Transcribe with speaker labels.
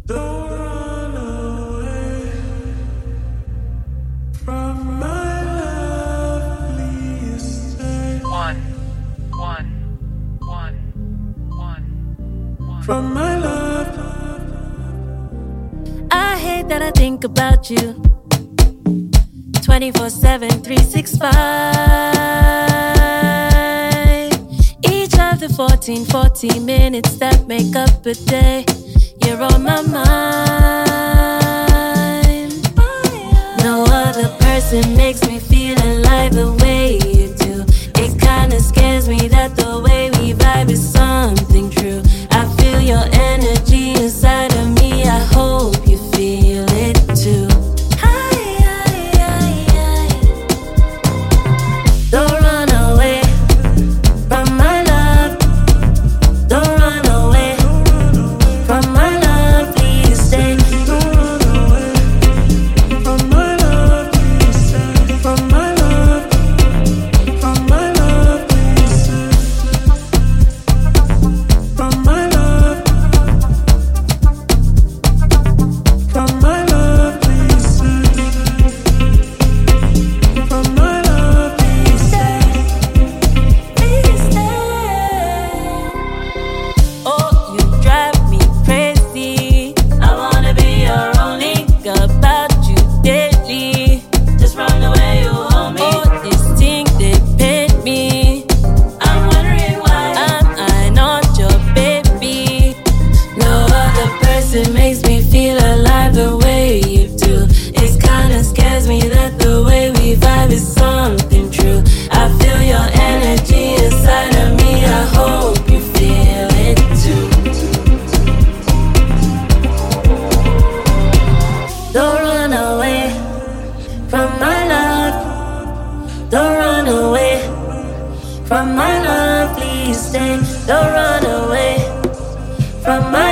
Speaker 1: Don't run away from my love, please stay. From my love.
Speaker 2: I hate that I think about you 24/7, 365. Each of the 14 minutes that make up a day, you're on my mind. No other person makes me feel alive the way you do. It kinda scares me that the way we vibe is something true. I feel your energy inside of me, I hope you feel it too. Don't run away from my love. Don't run away from my love, please stay.
Speaker 1: Don't run away from my love, please stay. From my love, from my love, please stay. From my love, from my love, please stay. From my love, please stay.
Speaker 2: Please stay. Oh, you drive me crazy. I wanna be your only, think about you daily. Just from the way you hold me. Oh, this thing they paid me. I'm wondering why I not your baby. No other person makes me feel alive the way you do. It kinda scares me that the way we vibe is something true. I feel your energy inside of me, I hope you feel it too. Don't run away from my love. Don't run away from my love, please stay. Don't run away from my